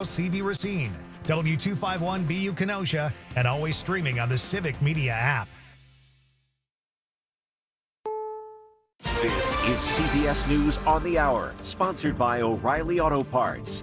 CV Racine, W251BU Kenosha, and always streaming on the Civic Media app. This is CBS News on the Hour, sponsored by O'Reilly Auto Parts.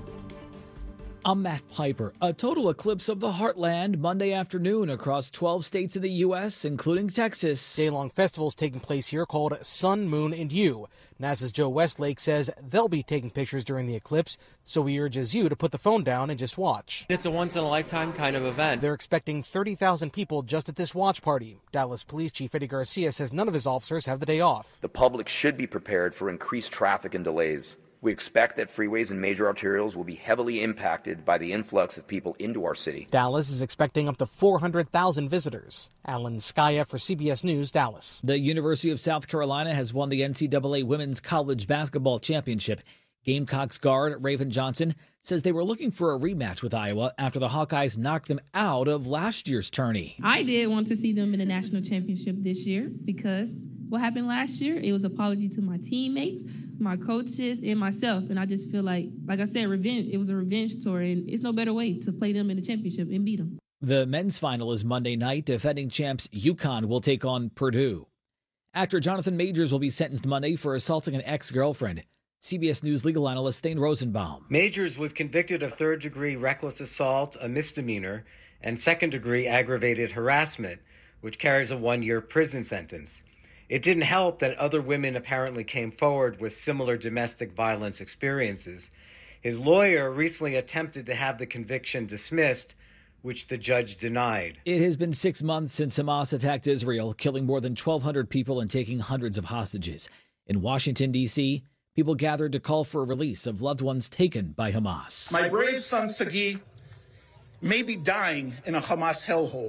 I'm Matt Piper. A total eclipse of the heartland Monday afternoon across 12 states in the U.S., including Texas. Day-long festivals taking place here called Sun, Moon, and You. NASA's Joe Westlake says they'll be taking pictures during the eclipse, so he urges you to put the phone down and just watch. It's a once-in-a-lifetime kind of event. They're expecting 30,000 people just at this watch party. Dallas Police Chief Eddie Garcia says none of his officers have the day off. The public should be prepared for increased traffic and delays. We expect that freeways and major arterials will be heavily impacted by the influx of people into our city. Dallas is expecting up to 400,000 visitors. Alan Skaya for CBS News, Dallas. The University of South Carolina has won the NCAA Women's College Basketball Championship. Gamecocks guard Raven Johnson says they were looking for a rematch with Iowa after the Hawkeyes knocked them out of last year's tourney. I did want to see them in the national championship this year because what happened last year, it was an apology to my teammates, my coaches, and myself. And I just feel like I said, revenge. It was a revenge tour, and it's no better way to play them in the championship and beat them. The men's final is Monday night. Defending champs UConn will take on Purdue. Actor Jonathan Majors will be sentenced Monday for assaulting an ex-girlfriend. CBS News legal analyst Thane Rosenbaum. Majors was convicted of third-degree reckless assault, a misdemeanor, and second-degree aggravated harassment, which carries a 1-year prison sentence. It didn't help that other women apparently came forward with similar domestic violence experiences. His lawyer recently attempted to have the conviction dismissed, which the judge denied. It has been 6 months since Hamas attacked Israel, killing more than 1,200 people and taking hundreds of hostages. In Washington, D.C., people gathered to call for a release of loved ones taken by Hamas. My brave son, Sagi, may be dying in a Hamas hellhole.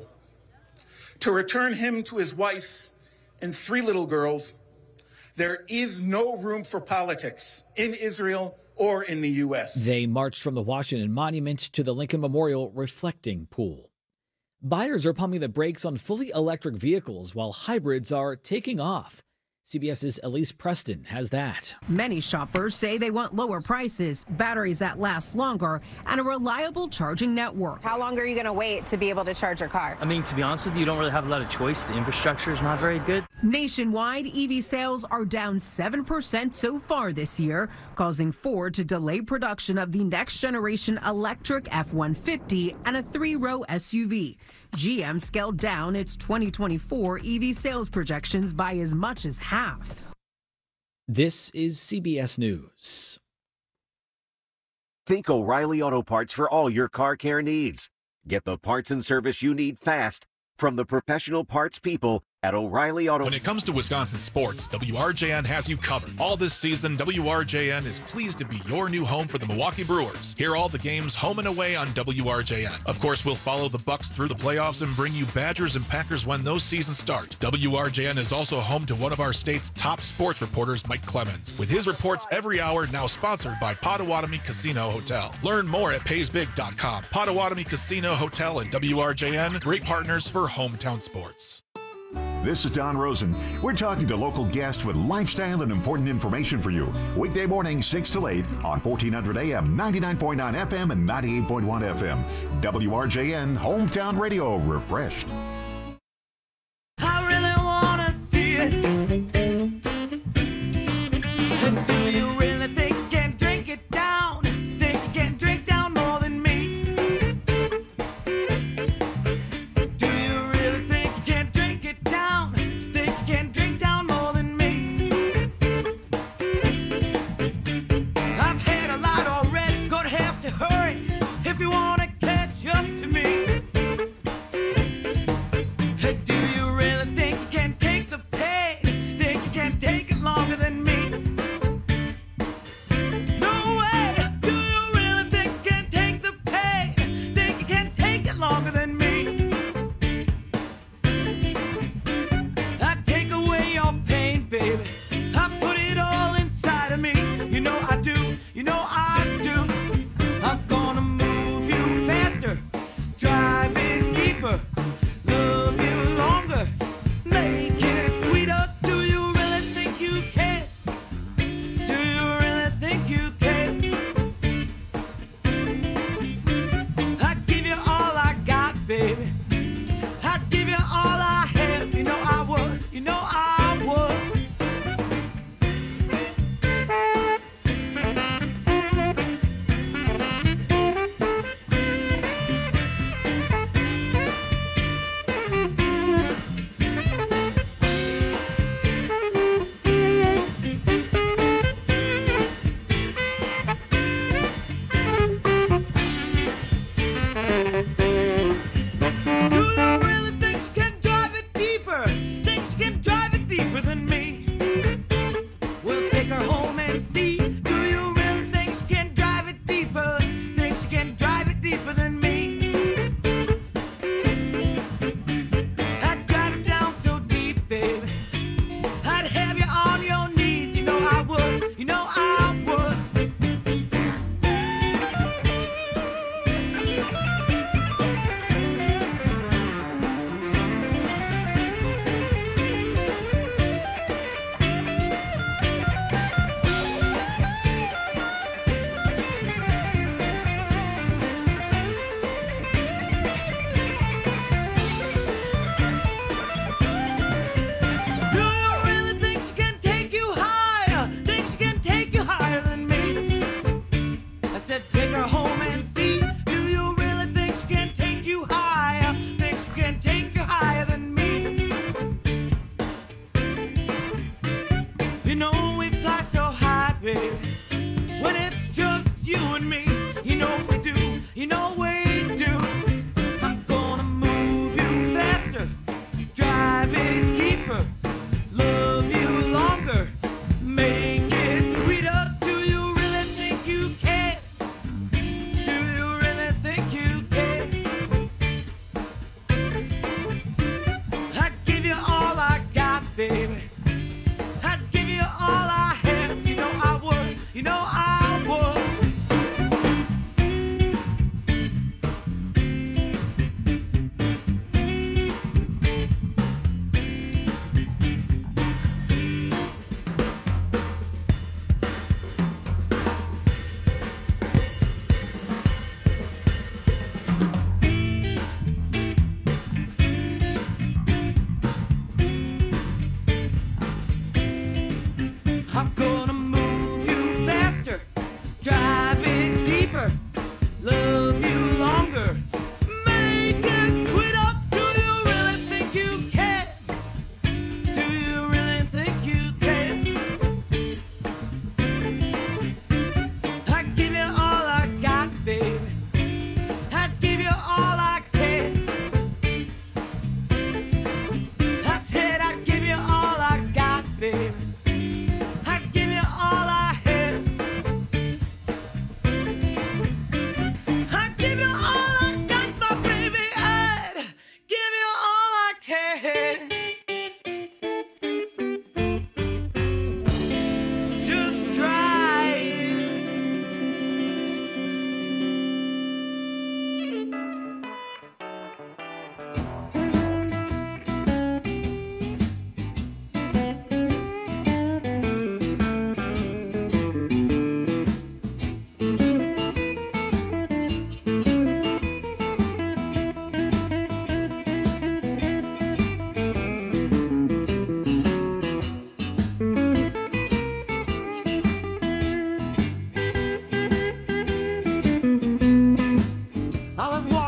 To return him to his wife and 3 little girls, there is no room for politics in Israel or in the U.S. They marched from the Washington Monument to the Lincoln Memorial Reflecting Pool. Buyers are pumping the brakes on fully electric vehicles while hybrids are taking off. CBS's Elise Preston has that. Many shoppers say they want lower prices, batteries that last longer, and a reliable charging network. How long are you going to wait to be able to charge your car? I mean, to be honest with you, you don't really have a lot of choice. The infrastructure is not very good. Nationwide, EV sales are down 7% so far this year, causing Ford to delay production of the next generation electric F-150 and a 3-row SUV. GM scaled down its 2024 EV sales projections by as much as half. This is CBS News. Think O'Reilly Auto Parts for all your car care needs. Get the parts and service you need fast from the professional parts people at O'Reilly Auto. When it comes to Wisconsin sports, WRJN has you covered. All this season, WRJN is pleased to be your new home for the Milwaukee Brewers. Hear all the games home and away on WRJN. Of course, we'll follow the Bucks through the playoffs and bring you Badgers and Packers when those seasons start. WRJN is also home to one of our state's top sports reporters, Mike Clemens, with his reports every hour, now sponsored by Potawatomi Casino Hotel. Learn more at paysbig.com. Potawatomi Casino Hotel and WRJN, great partners for hometown sports. This is Don Rosen. We're talking to local guests with lifestyle and important information for you. Weekday morning, 6 to 8 on 1400 AM, 99.9 FM, and 98.1 FM. WRJN, Hometown Radio, refreshed. I really want to see it. Do you really think you can drink it down? Think you can drink down more than me? Do you really think you can drink it down? Think you can drink down more than me? I've had a lot already, gonna have to hurry if you want to catch up to me.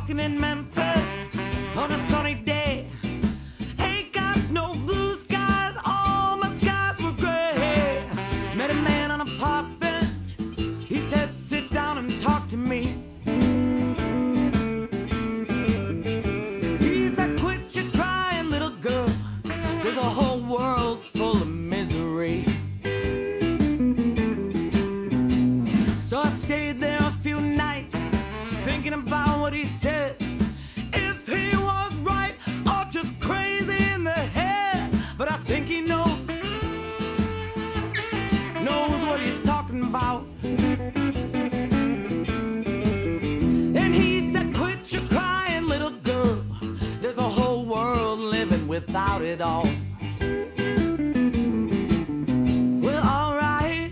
walking in Memphis on a sunny day. Ain't got no blue skies, all my skies were gray. Met a man on a park bench, he said sit down and talk to me. He said quit your crying little girl, there's a whole world full of misery. So I stayed there a few nights thinking about what he said. If he was right or just crazy in the head, but I think he knows what he's talking about. And he said, quit your crying, little girl. There's a whole world living without it all. Well, alright,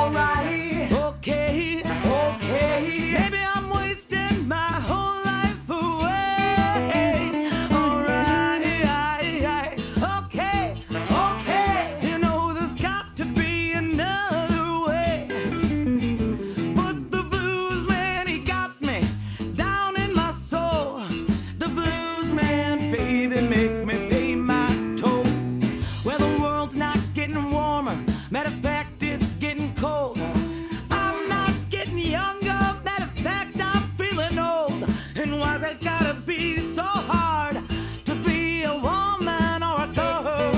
okay, maybe I'm wasting my whole life away. Alright, okay, you know there's got to be another way. But the blues man, he got me down in my soul. The blues man, baby, make me pay my toll. Well, the world's not getting warmer, matter of fact, it's getting cold. I'm not getting younger, matter of fact, I'm feeling old. And why's it gotta be so hard to be a woman or a girl?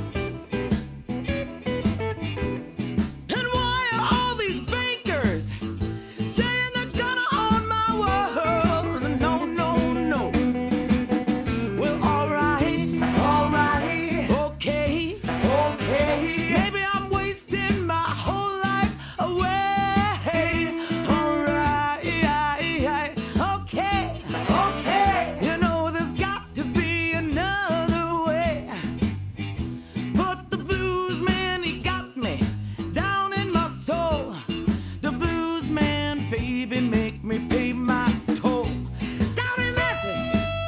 And why are all these bankers saying they're gonna own my world? No. Well, alright, okay, maybe I'm wasting my whole life away. Alright, okay, you know there's got to be another way. But the blues man, he got me down in my soul. The blues man, baby, make me pay my toll. Down in Memphis.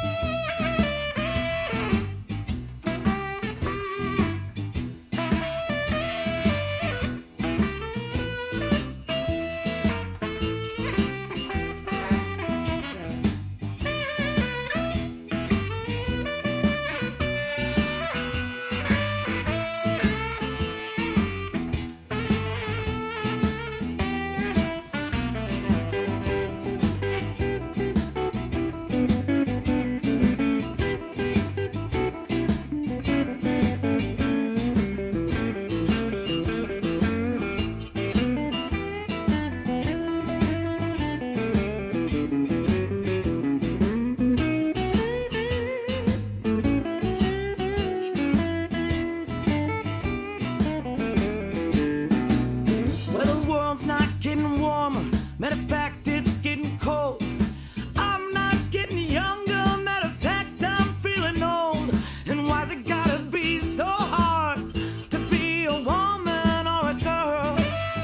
Well, the world's not getting warmer. Matter of fact, it's getting cold. I'm not getting younger. Matter of fact, I'm feeling old. And why's it gotta be so hard to be a woman or a girl?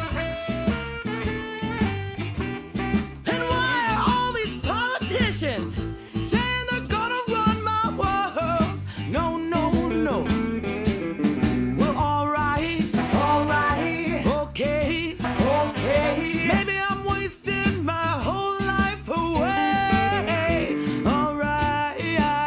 And why are all these politicians saying they're gonna run my world? No. Well, alright, okay, maybe I'm wasting my whole life away. Alright,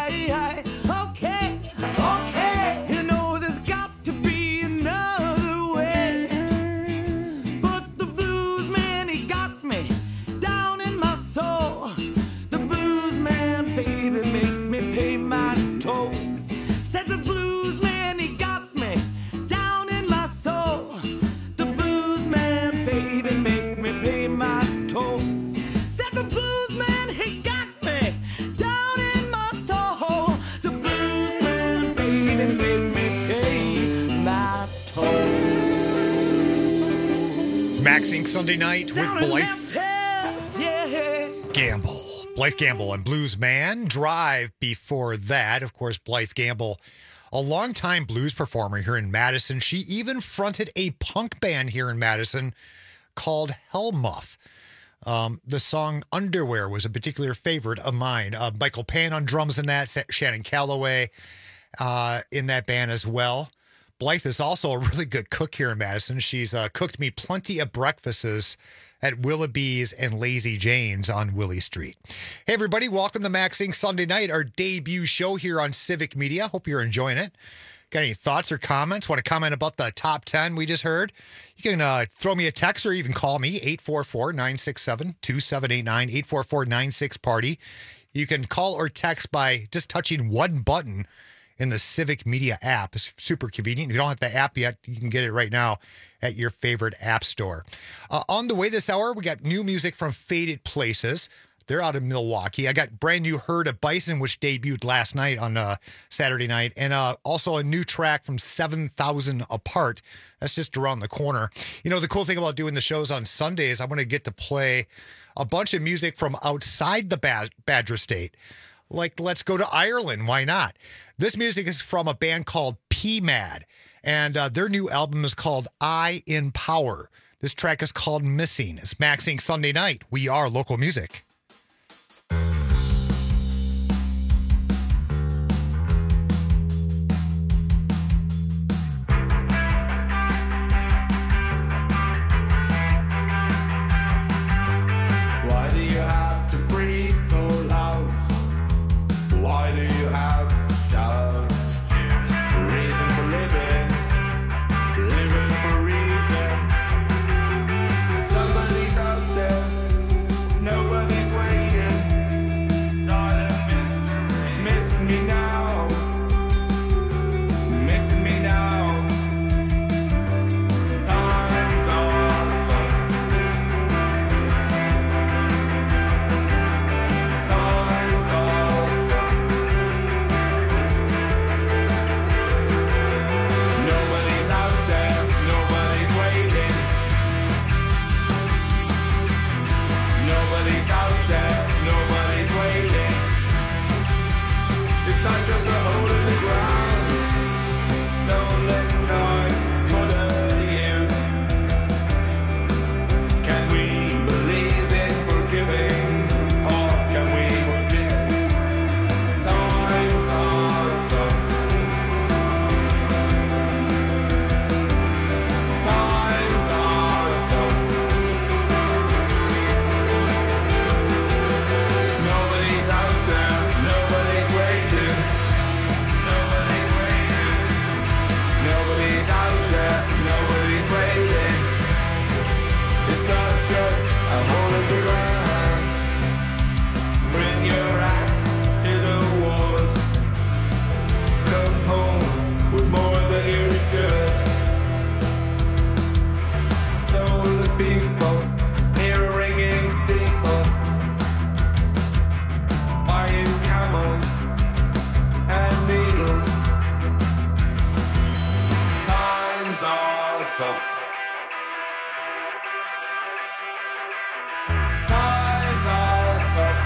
okay, you know there's got to be another way. But the blues man, he got me down in my soul. The blues man, baby, make me pay my toll. Said the blues man, he got me down in my soul. The blues man, baby, make me pay my toll. Said the blues man, he got me down in my soul. The blues man, baby, make me pay my toll. Max Inc. Sunday night with Down in Blythe Memphis, yeah. Gamble. Blythe Gamble and Blues Man. Drive before that. Of course, Blythe Gamble, a longtime blues performer here in Madison. She even fronted a punk band here in Madison called Hellmuff. The song Underwear was a particular favorite of mine. Michael Payne on drums in that, Shannon Calloway in that band as well. Blythe is also a really good cook here in Madison. She's cooked me plenty of breakfasts at Willoughby's and Lazy Jane's on Willie Street. Hey, everybody. Welcome to Maxing Sunday Night, our debut show here on Civic Media. Hope you're enjoying it. Got any thoughts or comments? Want to comment about the top 10 we just heard? You can throw me a text or even call me, 844-967-2789, 844-96-PARTY. You can call or text by just touching one button in the Civic Media app. It's super convenient. If you don't have the app yet, you can get it right now at your favorite app store. On the way this hour, we got new music from Faded Places. They're out of Milwaukee. I got brand new Herd of Bison, which debuted last night on Saturday night, and also a new track from 7,000 Apart. That's just around the corner. You know, the cool thing about doing the shows on Sundays, I'm going to get to play a bunch of music from outside the Badger State. Like, let's go to Ireland. Why not? This music is from a band called PMAD, and their new album is called I in Power. This track is called Missing. It's Maxing Sunday Night. We are local music. Why do you have to breathe so loud? Why do you have to shout? Reason for living, living for reason. Somebody's out there, nobody's waiting. Missing me now, missing me now. Times are tough. Times are tough. Nobody's out there, nobody's waiting. Nobody's out there, nobody's waiting. It's not just a hole in the ground. Don't let time smother you. Can we believe in forgiving, or can we forget? Times are tough. Times are tough. Nobody's out there, nobody's waiting. Nobody's waiting. Nobody's out there, nobody's waiting. It's not just a hole in the ground. Bring your axe to the walls. Come home with more than you should. Soulless people, hear a ringing steeple. Iron camels and needles. Times are tough. Times are tough.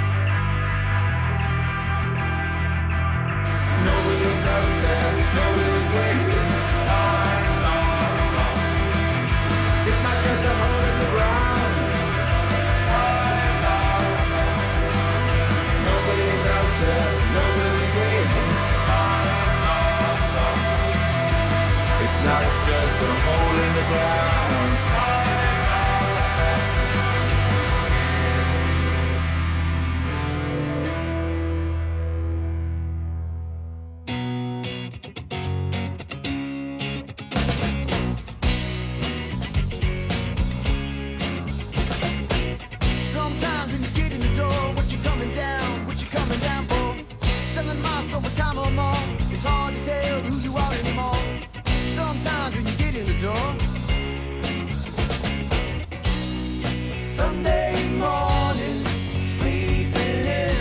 Nobody's out there, nobody's waiting. Times are tough. It's not just a hole in the ground. Times are tough. Nobody's out there, nobody's waiting. Times are tough. It's not just a hole in the ground. Sometimes when you get in the door, what you coming down for? Selling my soul for time or more. It's hard to tell who you are anymore. Sometimes when you get in the door. Sunday morning, sleeping in.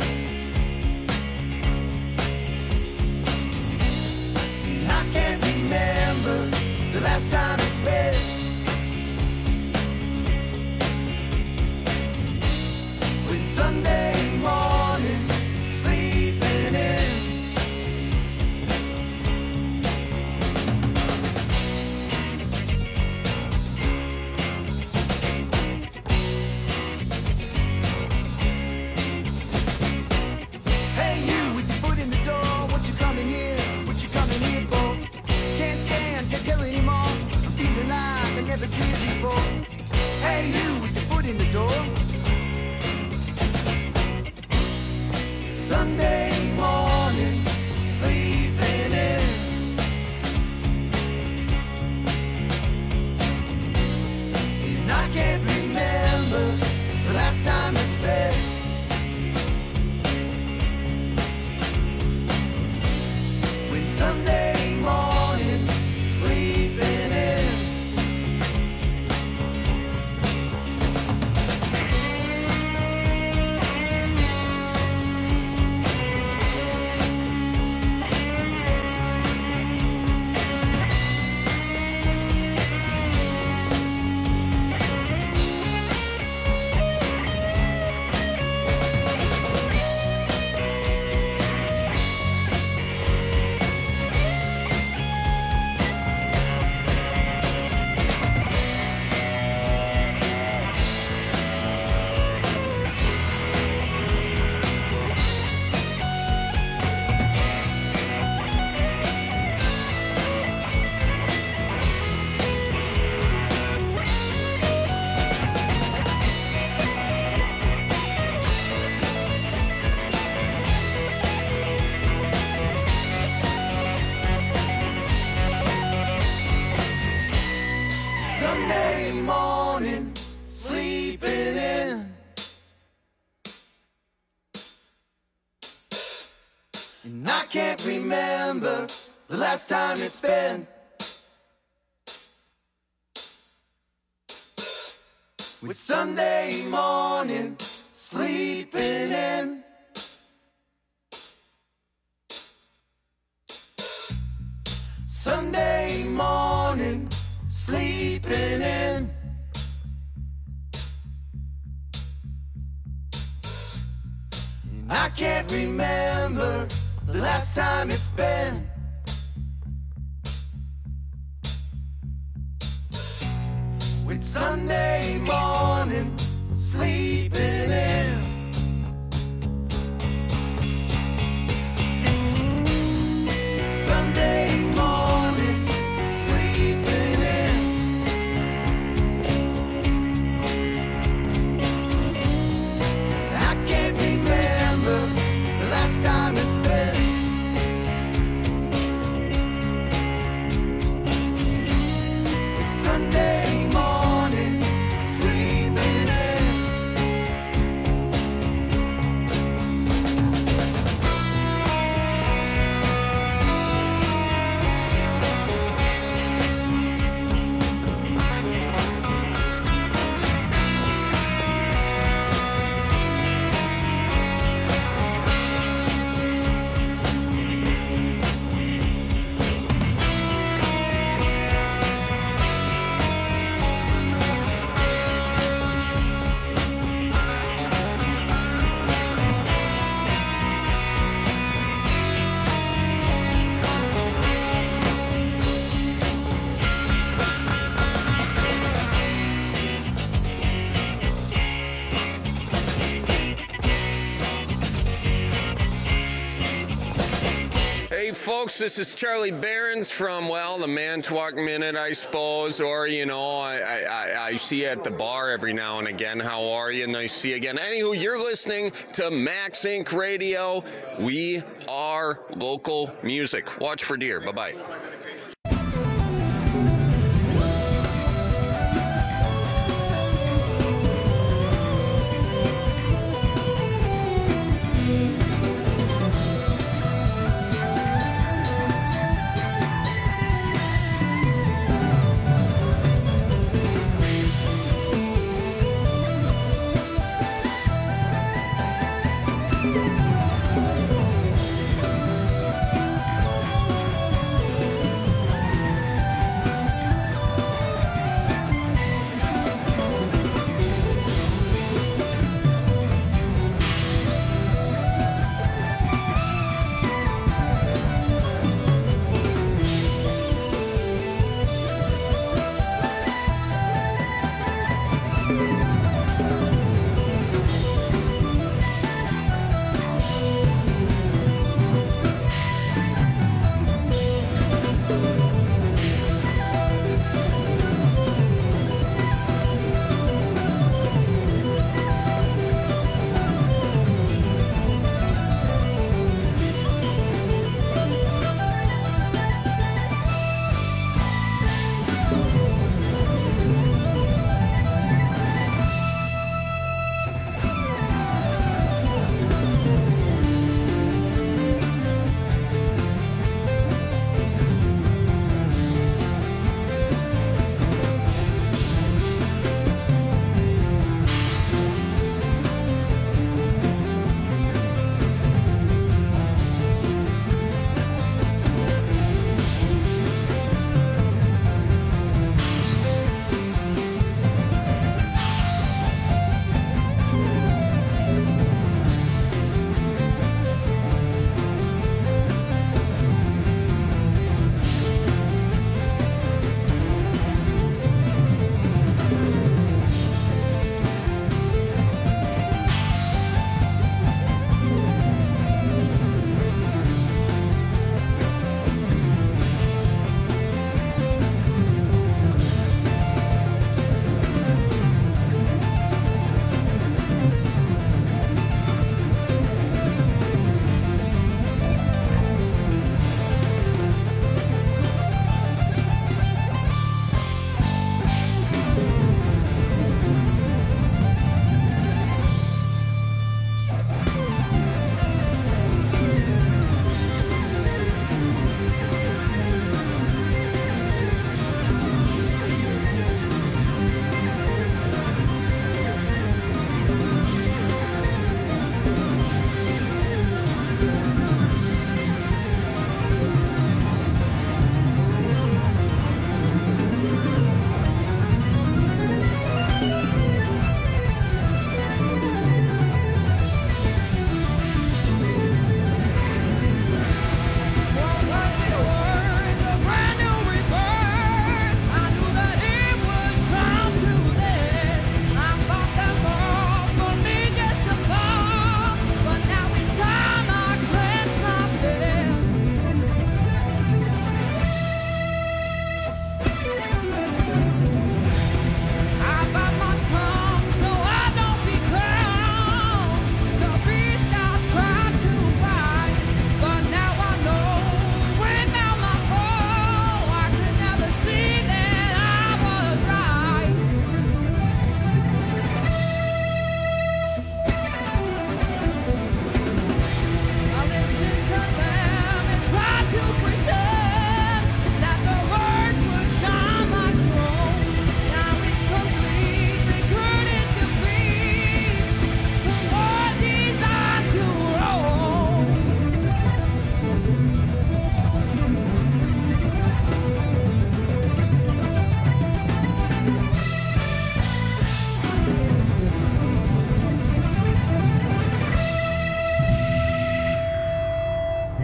And I can't remember the last time it's been. With Sunday morning, sleeping in. Hey you, with your foot in the door, what you coming here? What you coming here for? Can't stand, can't tell anymore. I'm feeling like I never did before. Hey you, Sunday morning, sleeping in. And I can't remember the last time it's been. When Sunday morning, sleeping in. Sunday morning, sleeping in. And I can't remember the last time it's been. With Sunday morning, sleeping in. Sunday morning, sleeping in. And I can't remember the last time it's been. With Sunday morning, sleeping in. Sunday morning, sleeping in. I can't remember the last time it's been. It's Sunday morning, sleeping in. Hey folks, this is Charlie Behrens from, well, the Manitowoc Minute, I suppose, or, you know, I see you at the bar every now and again. How are you? Nice to see you again. Anywho, you're listening to Max Inc. Radio. We are local music. Watch for deer. Bye-bye.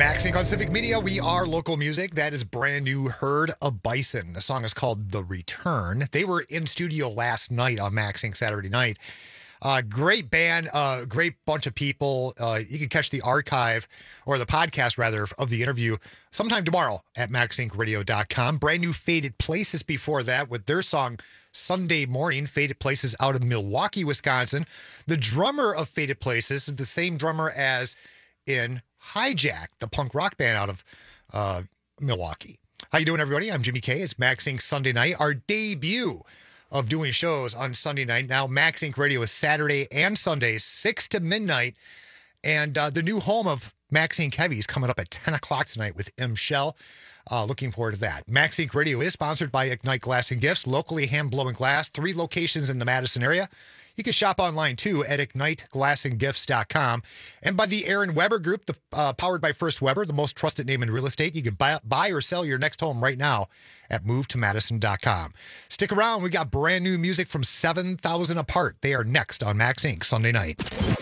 Maxing on Civic Media, we are local music. That is brand new Herd of Bison. The song is called The Return. They were in studio last night on Maxing Saturday night. Great band, great bunch of people. You can catch the archive, or the podcast rather, of the interview sometime tomorrow at maxincradio.com. Brand new Faded Places before that with their song Sunday Morning. Faded Places out of Milwaukee, Wisconsin. The drummer of Faded Places is the same drummer as in Hijack, the punk rock band out of Milwaukee. How you doing, everybody? I'm Jimmy K. It's Max Inc. Sunday night, our debut of doing shows on Sunday night. Now, Max Inc. Radio is Saturday and Sunday, 6 to midnight. And the new home of Max Inc. Heavy is coming up at 10 o'clock tonight with M. Shell. Looking forward to that. Max Inc. Radio is sponsored by Ignite Glass and Gifts, locally hand-blowing glass, 3 locations in the Madison area. You can shop online, too, at IgniteGlassandGifts.com. And by the Aaron Weber Group, powered by First Weber, the most trusted name in real estate. You can buy or sell your next home right now at MoveToMadison.com. Stick around. We got brand new music from 7,000 Apart. They are next on Max Inc. Sunday night.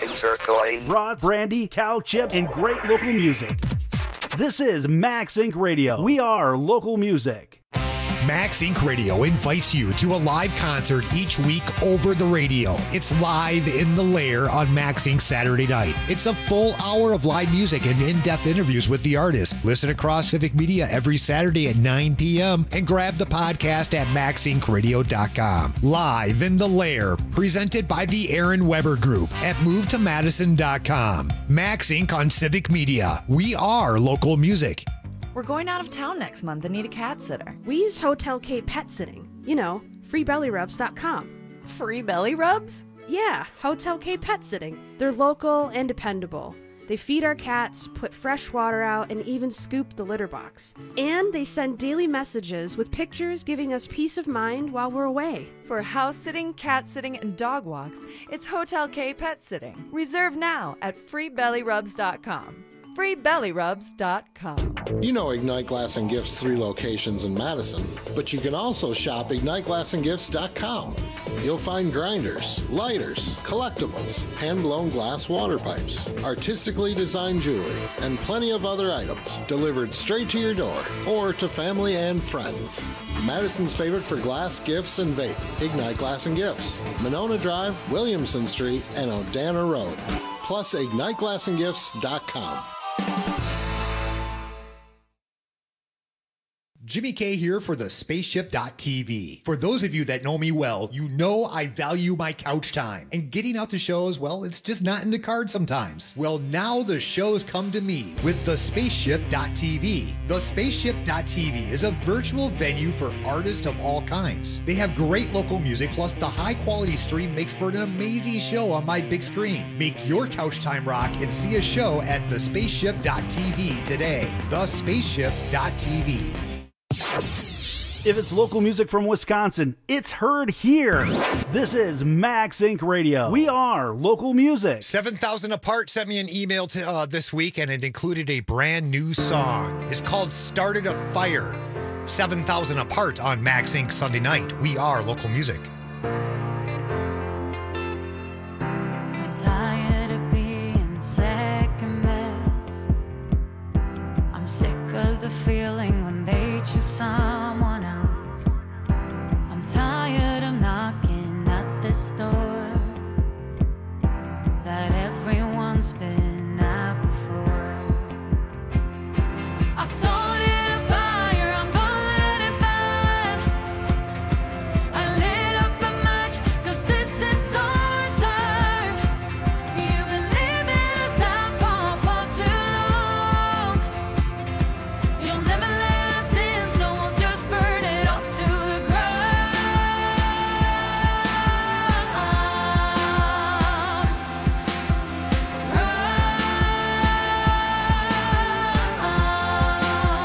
Brats, brandy, cow chips, and great local music. This is Max Inc. Radio. We are local music. Max Inc. Radio invites you to a live concert each week over the radio. It's Live in the Lair on Max Inc. Saturday night. It's a full hour of live music and in-depth interviews with the artists. Listen across Civic Media every Saturday at 9 p.m. and grab the podcast at maxincradio.com. Live in the Lair, presented by the Aaron Weber Group at MoveToMadison.com. Max Inc. on Civic Media. We are local music. We're going out of town next month and need a cat sitter. We use Hotel K Pet Sitting. You know, freebellyrubs.com. Free belly rubs? Yeah, Hotel K Pet Sitting. They're local and dependable. They feed our cats, put fresh water out, and even scoop the litter box. And they send daily messages with pictures giving us peace of mind while we're away. For house sitting, cat sitting, and dog walks, it's Hotel K Pet Sitting. Reserve now at freebellyrubs.com. freebellyrubs.com. You know Ignite Glass and Gifts 3 locations in Madison, but you can also shop IgniteGlassandGifts.com. You'll find grinders, lighters, collectibles, hand-blown glass water pipes, artistically designed jewelry, and plenty of other items delivered straight to your door or to family and friends. Madison's favorite for glass, gifts, and vape, Ignite Glass and Gifts, Monona Drive, Williamson Street, and Odana Road. Plus IgniteGlassandGifts.com. Jimmy K here for the Spaceship.tv. For those of you that know me well, you know I value my couch time. And getting out to shows, well, it's just not in the cards sometimes. Well, now the shows come to me with the Spaceship.tv. The Spaceship.tv is a virtual venue for artists of all kinds. They have great local music, plus the high-quality stream makes for an amazing show on my big screen. Make your couch time rock and see a show at the Spaceship.tv today. The Spaceship.tv. If it's local music from Wisconsin, it's heard here. This is Max Inc. Radio. We are local music. 7,000 Apart sent me an email this week, and it included a brand new song. It's called Started a Fire. 7,000 Apart on Max Inc. Sunday night. We are local music. I'm tired of being second best. I'm sick of the feeling when they choose someone else. I'm tired of knocking at this door that everyone's been at before. I started a fire, I'm gonna let it burn. I lit up a match, 'cause this is our turn. You've been living us out for too long. You'll never let us in, so we'll just burn it up to the ground.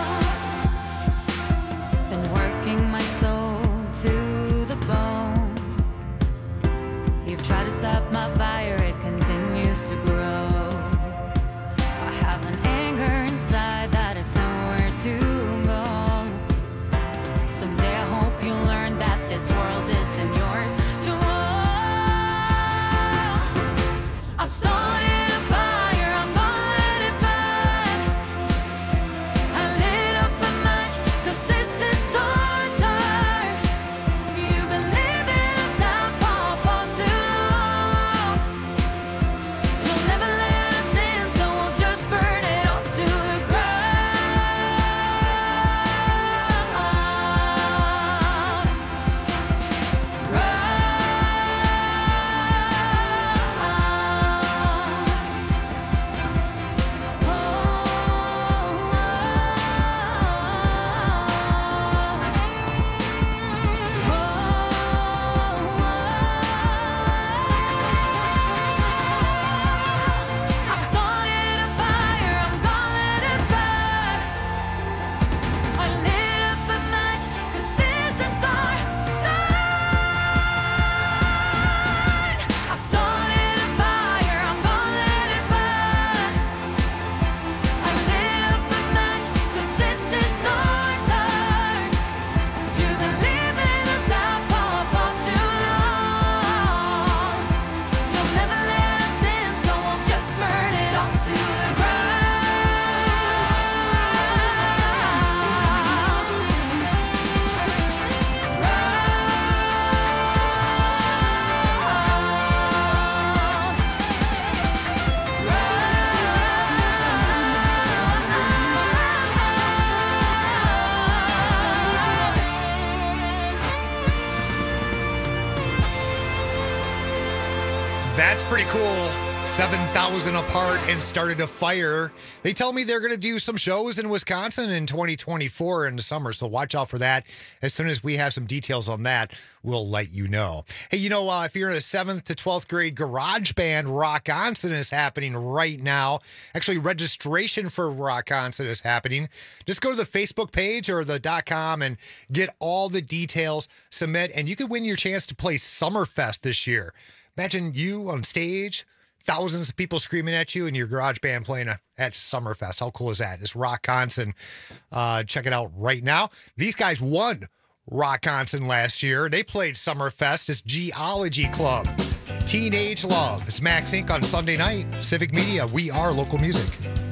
pretty cool. 7,000 apart and started a fire. They tell me they're going to do some shows in Wisconsin in 2024 in the summer, so watch out for that. As soon as we have some details on that, we'll let you know. Hey, if you're in a 7th to 12th grade garage band, Rock Onsen is happening right now. Actually, registration for Rock Onsen is happening. Just go to the Facebook page or the .com and get all the details, submit, and you could win your chance to play Summerfest this year. Imagine you on stage, thousands of people screaming at you and your garage band playing at Summerfest. How cool is that? It's Rock Onsen. Check it out right now. These guys won Rock Onsen last year. They played Summerfest. It's Geology Club. Teenage Love. It's Max Inc. on Sunday night. Civic Media. We are local music.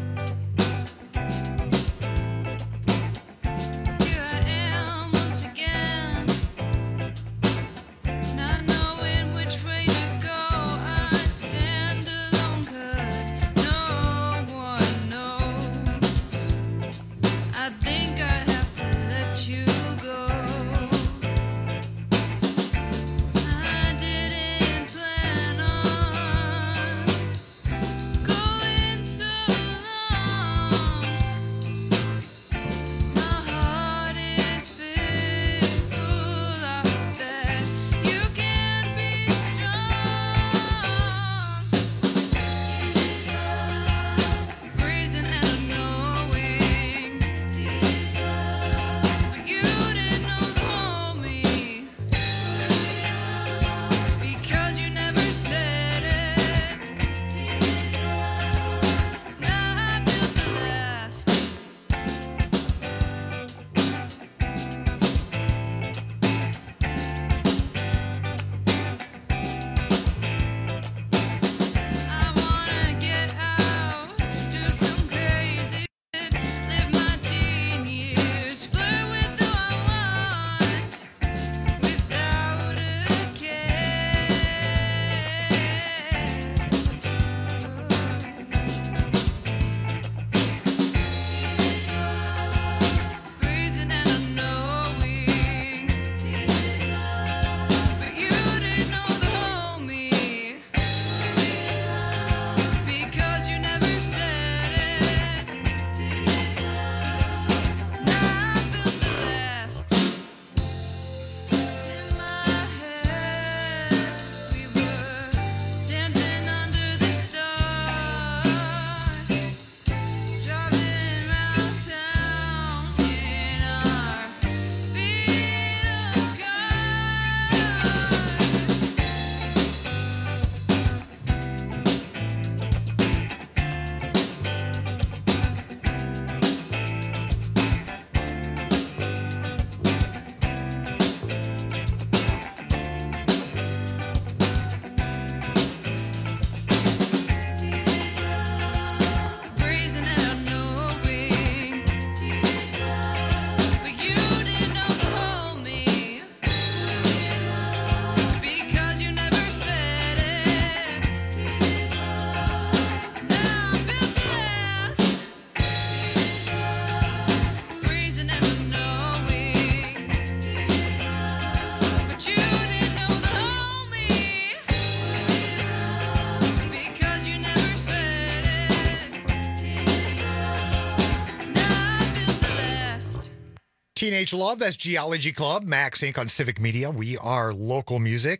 Teenage Love, that's Geology Club, Max Inc. on Civic Media. We are local music.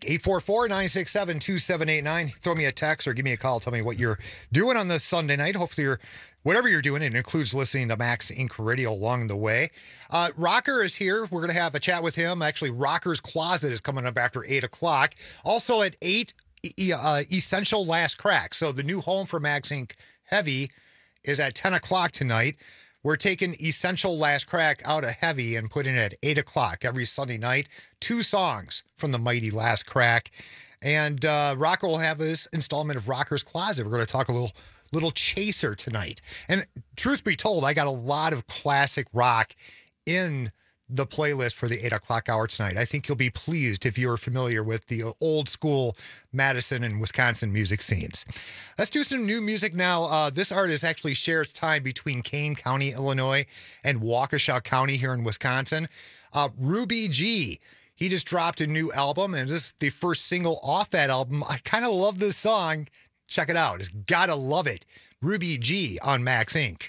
844-967-2789. Throw me a text or give me a call. Tell me what you're doing on this Sunday night. Hopefully whatever you're doing, it includes listening to Max Inc. Radio along the way. Rocker is here. We're going to have a chat with him. Actually, Rocker's Closet is coming up after 8 o'clock. Also at 8, Essential Last Crack. So the new home for Max Inc. Heavy is at 10 o'clock tonight. We're taking Essential Last Crack out of Heavy and putting it at 8 o'clock every Sunday night. 2 songs from the mighty Last Crack. And Rocker will have his installment of Rocker's Closet. We're going to talk a little Chaser tonight. And truth be told, I got a lot of classic rock in the playlist for the 8 o'clock hour tonight. I think you'll be pleased if you're familiar with the old school Madison and Wisconsin music scenes. Let's do some new music now. This artist actually shares time between Kane County, Illinois, and Waukesha County here in Wisconsin. Ruby G. He just dropped a new album, and this is the first single off that album. I kind of love this song. Check it out. It's Gotta Love It. Ruby G on Max Inc.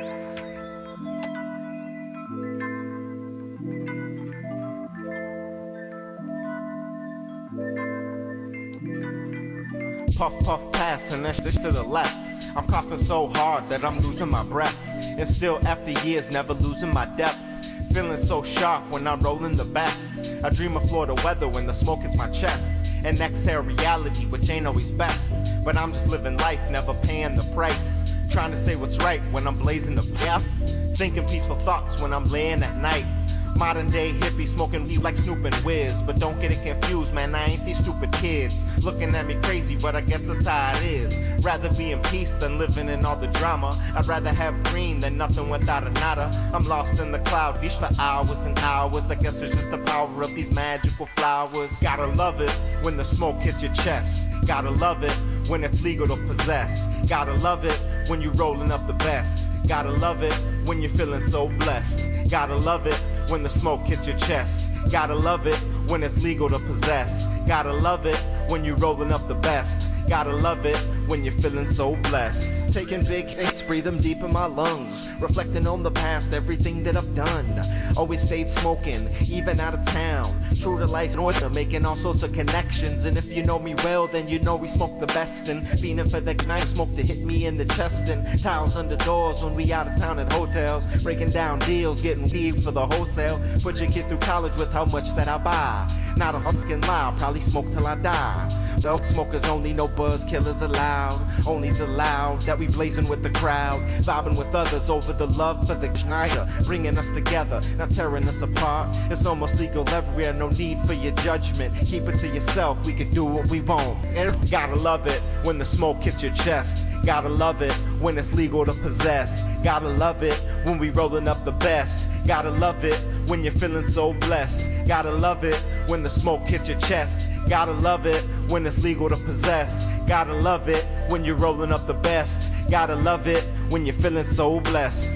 Puff, puff, pass, and then to the left. I'm coughing so hard that I'm losing my breath. And still after years, never losing my depth. Feeling so sharp when I'm rolling the best. I dream of Florida weather when the smoke hits my chest. And exhale reality, which ain't always best. But I'm just living life, never paying the price. Trying to say what's right when I'm blazing the path. Thinking peaceful thoughts when I'm laying at night. Modern day hippie smoking weed like Snoop and Wiz. But don't get it confused, man, I ain't these stupid kids. Looking at me crazy, but I guess that's how it is. Rather be in peace than living in all the drama. I'd rather have green than nothing without a nada. I'm lost in the cloud, fish for hours and hours. I guess it's just the power of these magical flowers. Gotta love it when the smoke hits your chest. Gotta love it when it's legal to possess. Gotta love it when you're rolling up the best. Gotta love it when you're feeling so blessed. Gotta love it when the smoke hits your chest. Gotta love it when it's legal to possess. Gotta love it when you're rolling up the best. Gotta love it when you're feeling so blessed. Taking big hits, breathe them deep in my lungs. Reflecting on the past, everything that I've done. Always stayed smoking, even out of town. True to life's north, making all sorts of connections. And if you know me well, then you know we smoke the best. And feeling for the night smoke to hit me in the chest. And towels under doors when we out of town at hotels. Breaking down deals, getting weed for the wholesale. Put your kid through college with how much that I buy. Not a fucking lie, I'll probably smoke till I die. The smokers only, no buzz killers allowed. Only the loud that we blazing with the crowd. Vibing with others over the love for the Schneider. Bringing us together, not tearing us apart. It's almost legal everywhere, no need for your judgment. Keep it to yourself, we can do what we want. And gotta love it when the smoke hits your chest. Gotta love it when it's legal to possess. Gotta love it when we rolling up the best. Gotta love it when you're feeling so blessed. Gotta love it when the smoke hits your chest. Gotta love it when it's legal to possess. Gotta love it when you're rolling up the best. Gotta love it when you're feeling so blessed.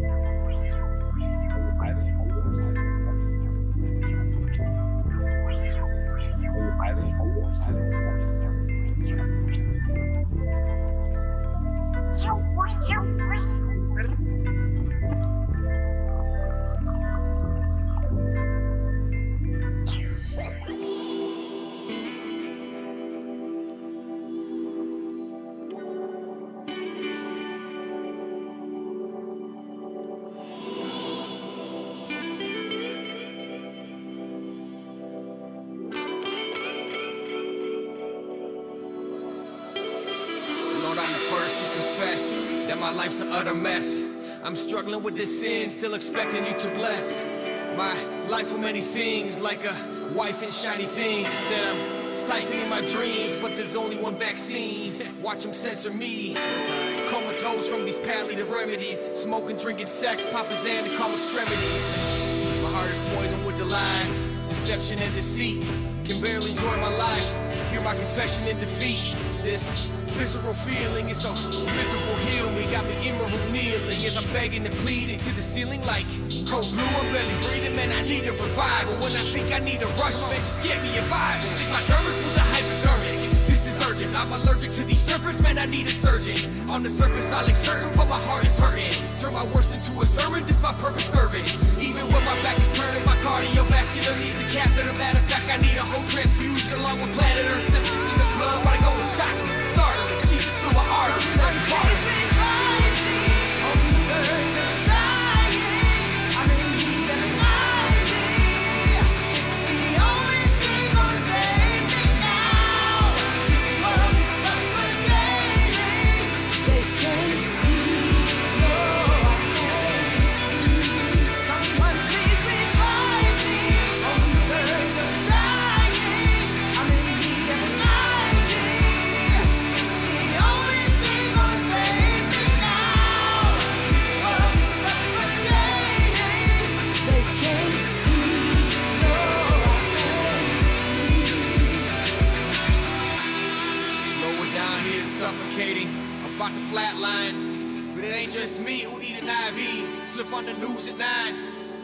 Life's an utter mess. I'm struggling with this sin, still expecting you to bless my life with many things, like a wife and shiny things. Instead I'm siphoning my dreams, but there's only one vaccine. Watch them censor me. Comatose from these palliative remedies. Smoking, drinking, sex, popping Xan to calm extremities. My heart is poisoned with the lies, deception and deceit. Can barely enjoy my life. Hear my confession in defeat. This visceral feeling is so miserable, heal me. Got me immoral kneeling as I'm begging and pleading to the ceiling like cold blue. I'm barely breathing, man, I need a revival. When I think I need a rush, man, just get me a vibe. Stick my dermis with the hypodermic. This is urgent, I'm allergic to these serpents, man, I need a surgeon. On the surface I look certain, but my heart is hurting. Turn my worst into a sermon, this my purpose serving. Even when my back is turning, my cardiovascular needs a catheter. Matter of fact, I need a whole transfusion along with planet Earth. Sepsis in the blood, wanna go with shock, this is startling. Jesus through my arteries, I can barter. About to flatline, but it ain't just me who need an IV. Flip on the news at 9.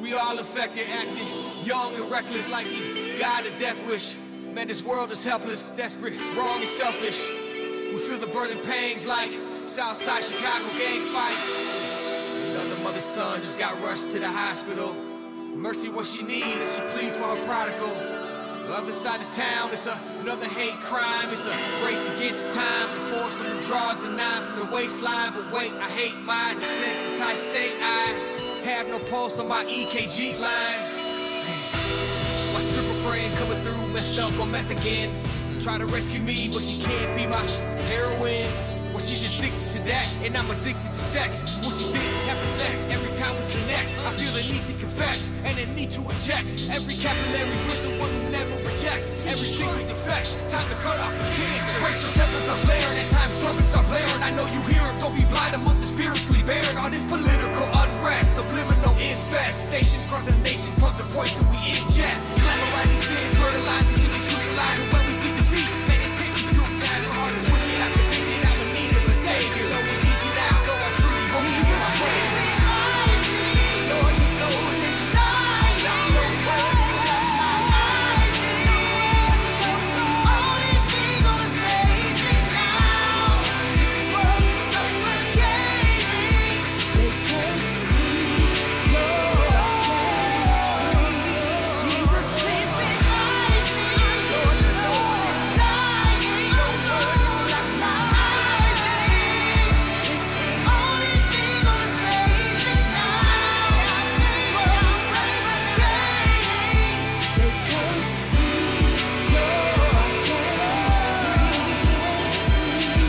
We all affected, acting young and reckless like we got a death wish. Man, this world is helpless, desperate, wrong and selfish. We feel the burning pangs like Southside Chicago gang fights. Another mother's son just got rushed to the hospital. Mercy what she needs as she pleads for her prodigal. The other side of town, it's another hate crime. It's a race against time. Before someone draws a knife from the waistline. But wait, I hate my desensitized state. I have no pulse on my EKG line. My stripper friend coming through, messed up on meth again. Try to rescue me, but she can't be my heroine. Well, she's addicted to that, and I'm addicted to sex. What you think happens next? Every time we connect, I feel the need to confess and a need to eject every capillary with the one who never rejects every single defect. Time to cut off the cancer. Racial tempers are flaring, at times trumpets are blaring. I know you hear them, don't be blind among the spiritually barren. All this political unrest, subliminal infestations, crossing nations, pump the poison we ingest. Glamorizing sin, fertilizing till they truth lies. And when we see defeat, man, it's hit me scrutinized. My heart is wicked, I'm convicted, I'm in need of a savior. Though we need you now, so I truly hope Jesus prays. Your soul is dying, your word is not my name. It's the only thing gonna save me now. This world is suffocating. They can't see, no, I can't breathe. Jesus, please revive me. Your soul is dying, your word is not my name. It's the only thing gonna save me now. This world is suffocating. They can't see, no, I can't breathe.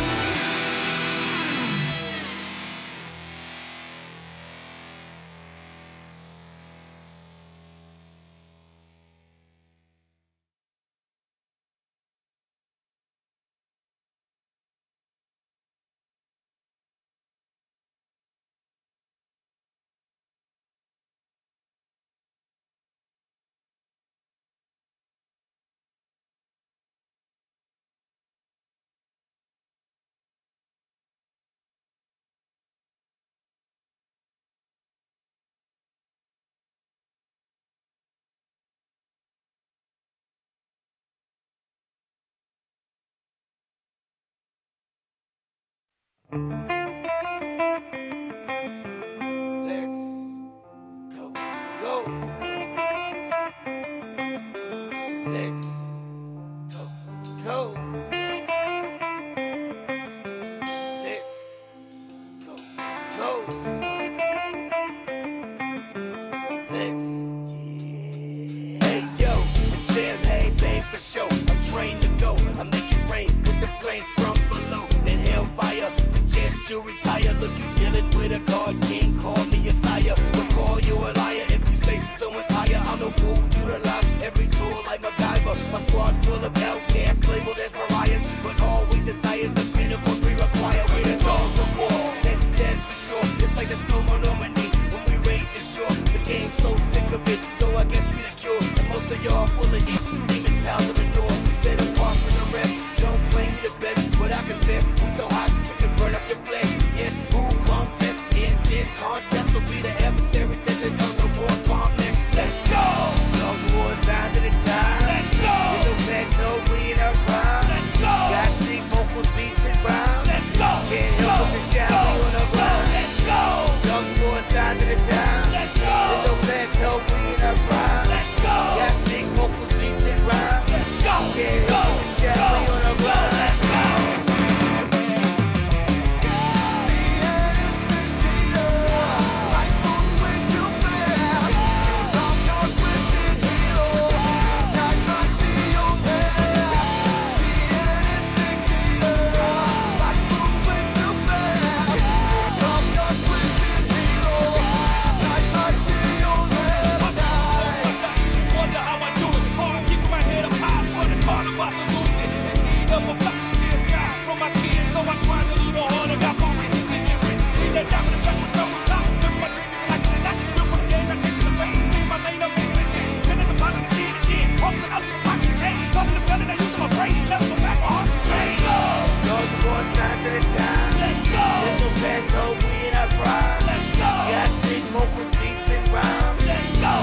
Hey yo, it's Sam, hey babe, for sure. I'm trained to go. I make it rain with the flames from below. Then hellfire suggests you retire. Look, you dealing with a god king. Call me a sire, but call you a liar if you say someone's higher. I'm no fool. Utilize every tool like MacGyver. My squad's full of outcasts labeled as pariahs, but all we desire is the pinnacles we require. We're the dogs of war, and that's for sure. It's like the storm on Normandy when we rage ashore. The game's so sick of it, so I guess we the cure. And most of y'all full of shit, screaming pals of the door. Set apart from the rest, don't claim you the best, but I confess we so hot we can burn up your flesh. Yes, who contest in this contest will be the adversary that they don't know war bomb next. Let's go! Long war signs of the time. Let's go! In the metro, we in our prime. Let's go! Got sick vocals, beats and rhymes. Let's go! Can't help but to shout, we on the ground. Let's go! Long war signs of the time. Let's go! In the metro, we in our prime. Let's go! Got sick vocals, beats and rhymes. Let's go! Can't help but to shout, we on the ground. Let's go! Wonder how I do it. Hard keeping my head up high, swear to God I'm about to lose it. In need of a blessing, see a sky from my kids, so I grind a little harder. Got more reasons to get rich. Need that diamond and black with some top. Live my dream like it or not. Live for the game, not chasing the fame. Stay my lane, I'm making a change. Been in the bottom to see it again. Open up the pocket again. Come in the belly, now using my brain. Never go back, my heart is straight. Those more signs of the time. Let's go! Little metro, we in our prime. Let's go! Got sick vocals, beats and rhymes. Let's go!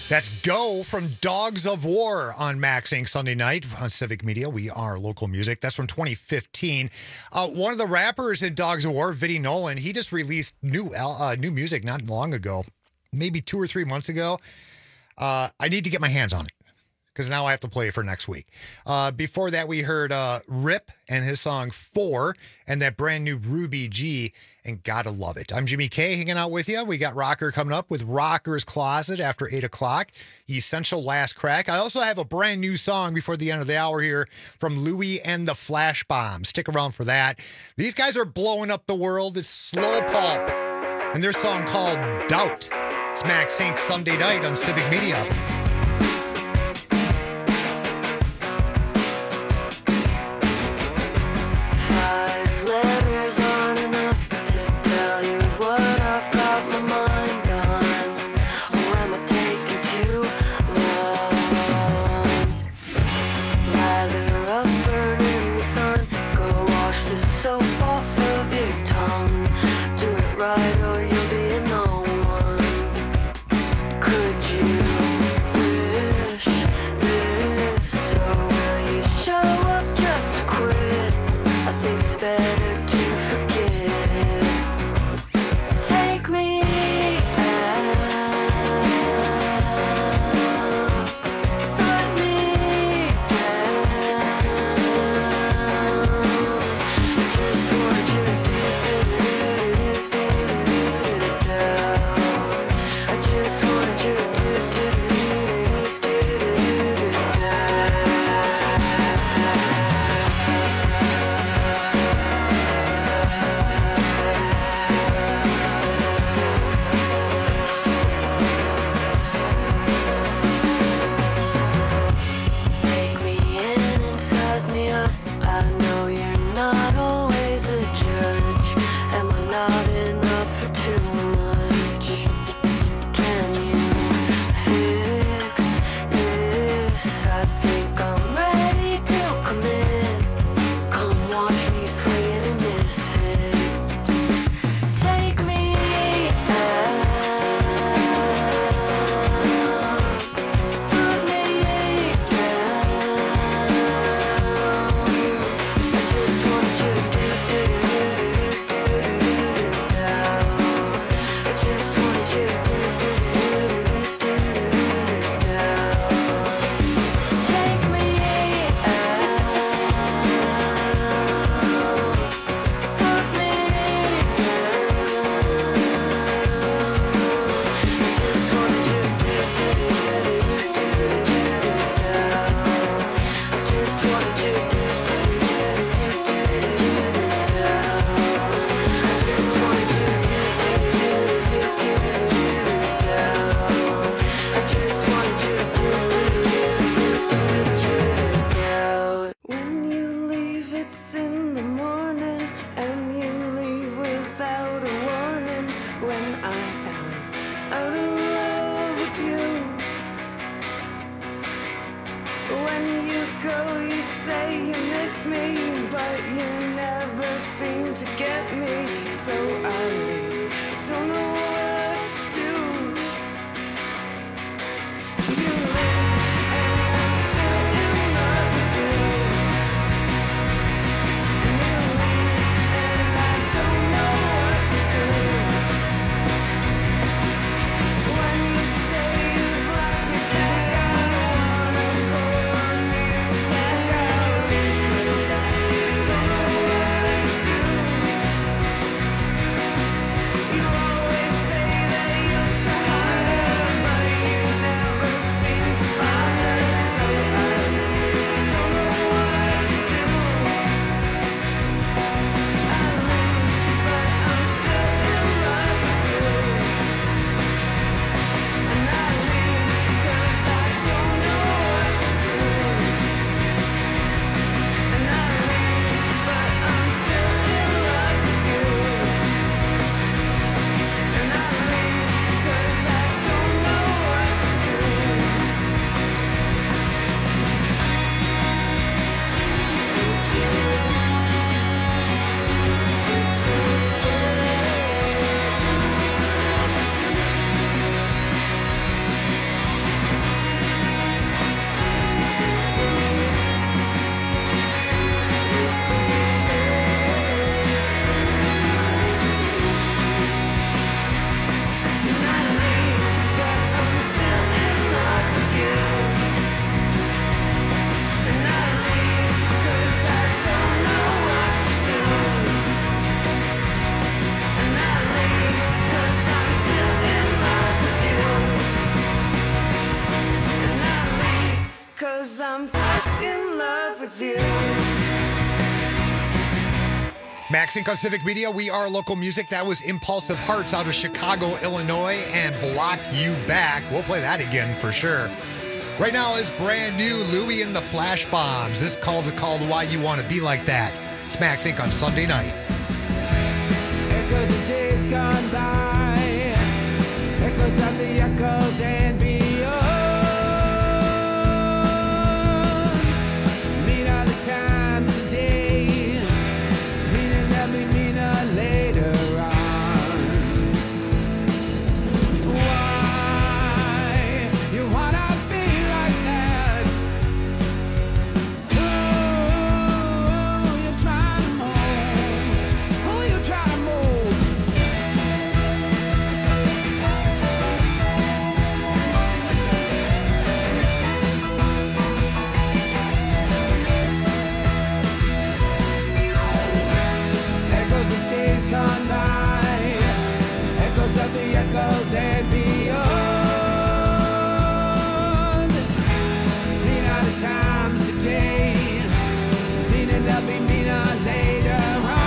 That's Go from Dogs of War on Max Inc. Sunday night on Civic Media. We are local music. That's from 2015. One of the rappers in Dogs of War, Vinnie Nolan, he just released new music not long ago, maybe 2 or 3 months ago. I need to get my hands on it because now I have to play it for next week. Before that, we heard Rip and his song 4 and that brand new Ruby G and Gotta Love It. I'm Jimmy K hanging out with you. We got Rocker coming up with Rocker's Closet after 8 o'clock. Essential Last Crack. I also have a brand new song before the end of the hour here from Louie and the Flash Bombs. Stick around for that. These guys are blowing up the world. It's Slow Pulp and their song called Doubt. It's Max Inc. Sunday night on Civic Media. Max Inc. on Civic Media. We are local music. That was Impulsive Hearts out of Chicago, Illinois, and Block You Back. We'll play that again for sure. Right now is brand new Louie and the Flash Bombs. This call's called Why You Want to Be Like That. It's Max Inc. on Sunday night. Echoes of days gone by, echoes of the echoes and beyond. Mean all the times today, meaning that we meaner later on. Why you wanna be like that? Who you trying to move? Who you trying to move? Echoes of days gone by, echoes of the echoes and beyond. Mean all the times today, meaning they'll be meaner later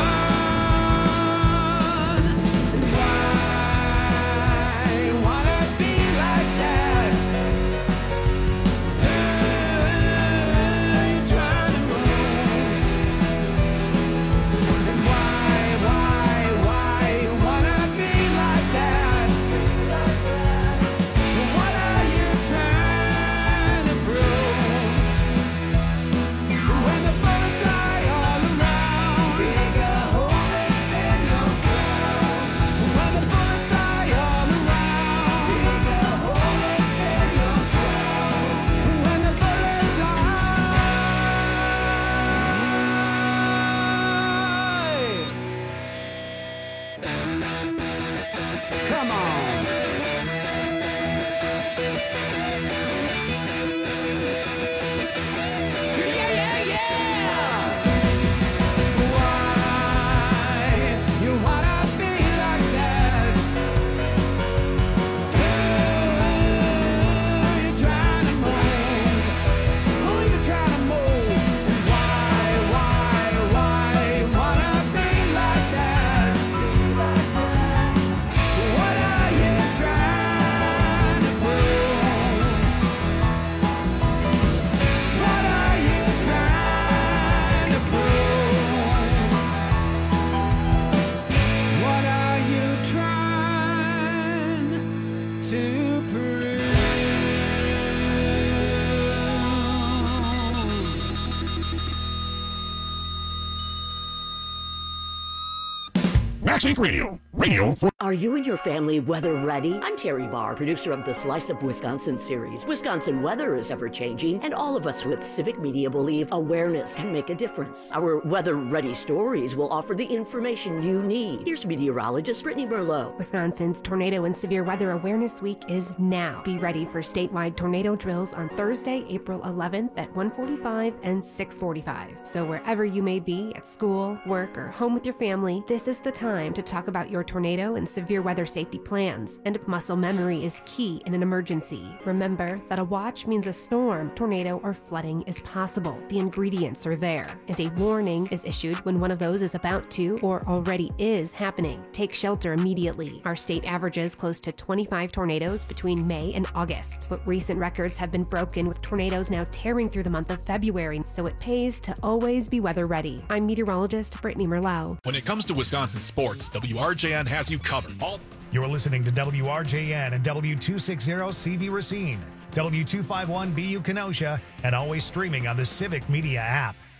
on. And why wanna be like that? Who you trying to move? And why wanna be like that? What are you trying to prove? When the bullets fly all around, dig a hole and send your ground. When the bullets fly all around, dig a hole and send your ground. When the bullets fly. Come on. Why you wanna be like that? Who you trying to move? Who you trying to move? Why wanna be like that? What are you trying to prove? What are you trying to prove? What are you trying to prove? Max Inc. Radio. Radio for... Are you and your family weather ready? I'm Terry Barr, producer of the Slice of Wisconsin series. Wisconsin weather is ever changing, and all of us with Civic Media believe awareness can make a difference. Our weather ready stories will offer the information you need. Here's meteorologist Brittany Merlot. Wisconsin's Tornado and Severe Weather Awareness Week is now. Be ready for statewide tornado drills on Thursday, April 11th at 1:45 and 6:45. So wherever you may be, at school, work, or home with your family, this is the time to talk about your tornado and severe weather safety plans. And muscle memory is key in an emergency. Remember that a watch means a storm, tornado, or flooding is possible. The ingredients are there, and a warning is issued when one of those is about to or already is happening. Take shelter immediately. Our state averages close to 25 tornadoes between May and August, but recent records have been broken with tornadoes now tearing through the month of February, so it pays to always be weather ready. I'm meteorologist Brittany Merlot. When it comes to Wisconsin sports, WRJN has you covered. You're listening to WRJN and W260 CV Racine, W251BU Kenosha, and always streaming on the Civic Media app.